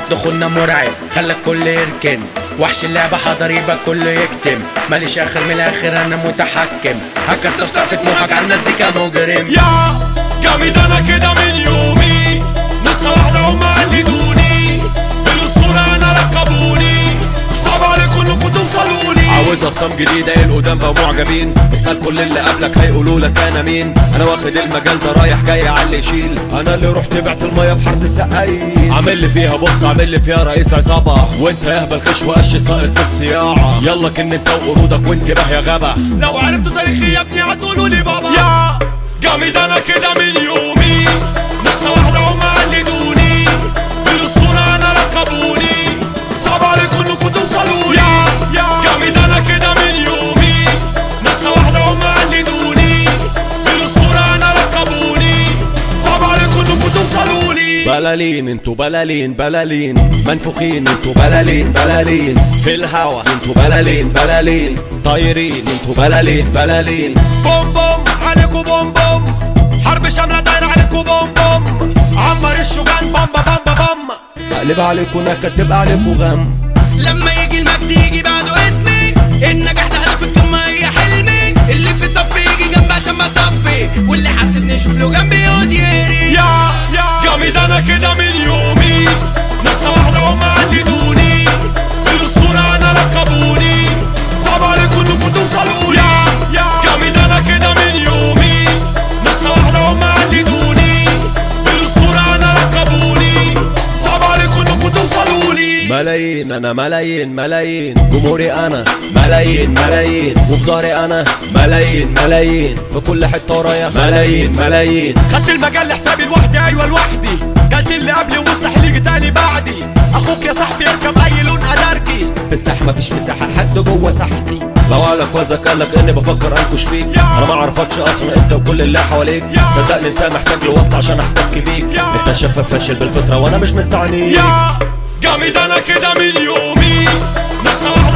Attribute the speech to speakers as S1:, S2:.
S1: دخولنا مرعب خلى الكل يركن، وحش اللعبة حضر يبقى كله يكتم، ماليش اخر من الاخر انا متحكم، هكسر سقف طموحك على المزيكا مجرم.
S2: يا جامد انا كده من يومي، نسخة واحدة هم قلدوني، بالاسطورة انا ركبوني، صعب عليكم انكم توصلوني. عاوز اخصام جديدة القدام بقوا معجبين، اسأل كل اللي قبلك هيقولوا لك انا مين، انا واخد المجال ده رايح جاي على اللي يشيل، انا اللي رحت بعت المية في حارة السقايين، عامل لي فيها بص عامل لي فيها رئيس عصابة، وانت يهبل خش وقش ساقط في الصياعة، يلا كن انت وقرودك وانتباه يا غابة، لو عرفتوا تاريخي يا ابني هتقولوا لي بابا. يا جامد انا كده من يومي، نسخة واحدة هم قلدوني، بالاسطورة انا ركبوني، صعب عليكم انكم توصلوني. يا جامد انا كده من يومي، نسخة واحدة هم قلدوني، بالاسطورة انا ركبوني، صعب عليكم انكم توصلوني. بلالين انتوا بلالين بلالين، منفوخين انتوا بلالين بلالين، في الهوا انتوا بلالين بلالين، طايرين انتوا بلالين بلالين، بوم بوم عليكوا بوم بوم، حرب شاملة دايرة عليكوا بوم بوم، عمر الشجان بامبا بامبا بام، اقلب عليكوا نكد تبقى عليكوا غم،
S3: لما يجي المجد يجي بعده اسمي، النجاح ده هدف القمة هي حلمي، اللي في صفي يجي جنبي عشان ما صفي، واللي حاسدني يشوف له جنبي يقعد يهري.
S2: يا جامد انا كده من يومي، نسخة واحدة هم قلدوني، بالاسطورة انا ركبوني، صعب عليكم انكم توصلوني. يا جامد انا كده من يومي، نسخة واحدة هم قلدوني، بالاسطورة انا ركبوني، صعب عليكم انكم توصلوني. ملايين انا ملايين ملايين، جمهوري انا ملايين ملايين، وفي ظهري انا ملايين ملايين، في كل حته ورايا ملايين ملايين، خدت المجال لحسابي لوحدي ايوه لوحدي، قلت اللي قبلي ومستحيل يجي تاني بعدي، اخوك يا صاحبي يركب اي لون ادرجي، في الساحه مفيش مساحه لحد جوه ساحتي، لو قالك وزك قالك اني بفكر انكش فيك، انا ما اعرفكش اصلا انت وكل اللي حواليك، صدقني انت محتاج لوسط عشان احتك بيك، انت شفاف فاشل بالفطره وانا مش مستعنيك. يا جامد انا كده من يومي، نسخة